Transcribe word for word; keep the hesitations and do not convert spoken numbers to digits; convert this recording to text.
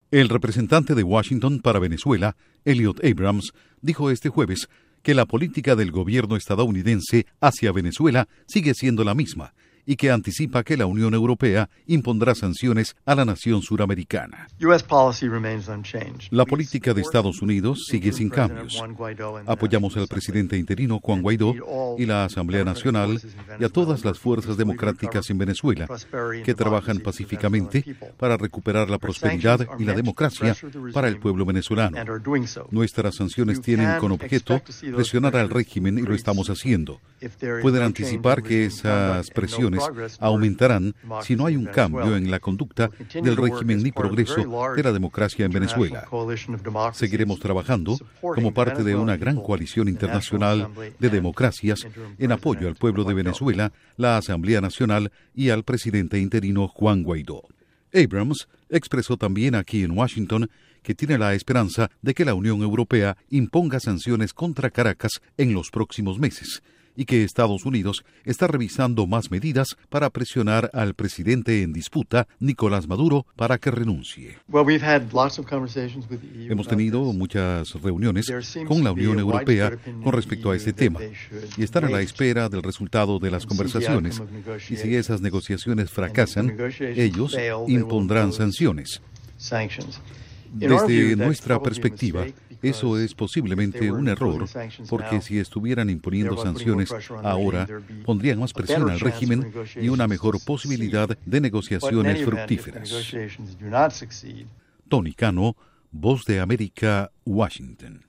El representante de Washington para Venezuela, Elliot Abrams, dijo este jueves que la política del gobierno estadounidense hacia Venezuela sigue siendo la misma y que anticipa que la Unión Europea impondrá sanciones a la nación suramericana. La política de Estados Unidos sigue sin cambios. Apoyamos al presidente interino Juan Guaidó y la Asamblea Nacional y a todas las fuerzas democráticas en Venezuela que trabajan pacíficamente para recuperar la prosperidad y la democracia para el pueblo venezolano. Nuestras sanciones tienen como objeto presionar al régimen y lo estamos haciendo. Pueden anticipar que esas presiones aumentarán si no hay un cambio en la conducta del régimen ni progreso de la democracia en Venezuela. Seguiremos trabajando como parte de una gran coalición internacional de democracias en apoyo al pueblo de Venezuela, la Asamblea Nacional y al presidente interino Juan Guaidó. Abrams expresó también aquí en Washington que tiene la esperanza de que la Unión Europea imponga sanciones contra Caracas en los próximos meses y que Estados Unidos está revisando más medidas para presionar al presidente en disputa, Nicolás Maduro, para que renuncie. Hemos tenido muchas reuniones con la Unión Europea con respecto a este tema y están a la espera del resultado de las conversaciones, y si esas negociaciones fracasan, ellos impondrán sanciones. Desde nuestra perspectiva, eso es posiblemente un error, porque si estuvieran imponiendo sanciones ahora, pondrían más presión al régimen y una mejor posibilidad de negociaciones fructíferas. Tony Cano, Voz de América, Washington.